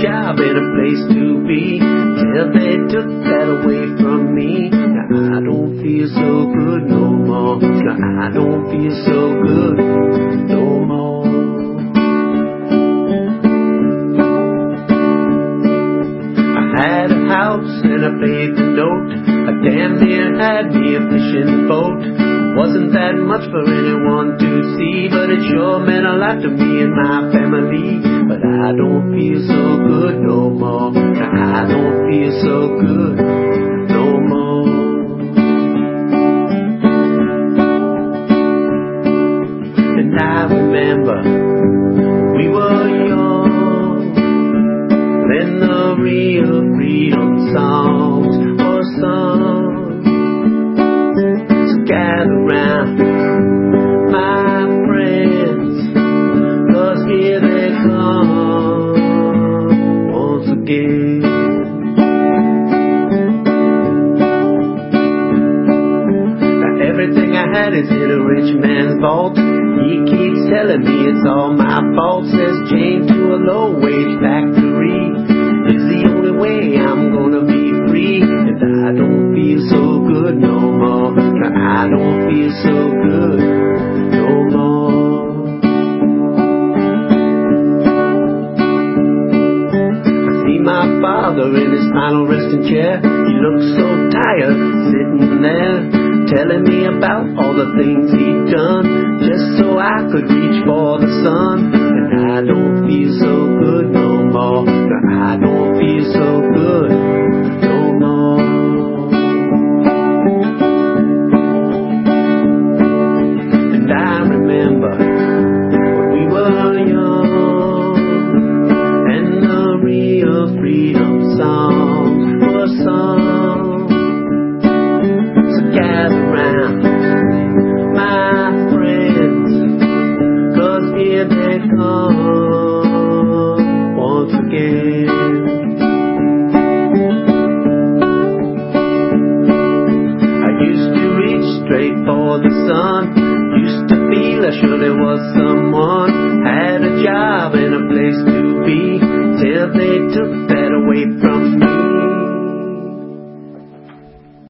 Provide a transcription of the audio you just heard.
job and a place to be, till they took that away from me. Now I don't feel so good no more. Now I don't feel so good no more. I had a house and I paid the note. I damn near had me a fishing boat. Wasn't that much for anyone to see, but it sure meant a lot to me and my family. But I don't feel so good no more. Now I don't feel so good no more. And I remember we were young, when the real freedom songs were sung. So gather round, my friends, 'cause here they come once again. Now everything I had is in a rich man's vault. He keeps telling me it's all my fault. Says chained to a low-wage factory is the only way I'm gonna be free. And I don't feel so good no more. Now I don't feel so good no more. I see my father in his final resting chair. He looks so tired sitting there, telling me about all the things he'd done just so I could reach for the sun. And I don't feel so good no more. Now I don't feel so good no more. And I remember when we were young and the real freedom songs were sung. So gather round, my friends, 'cause here they come once again. I used to reach straight for the sun, used to feel I surely was someone, had a job and a place to be, till they took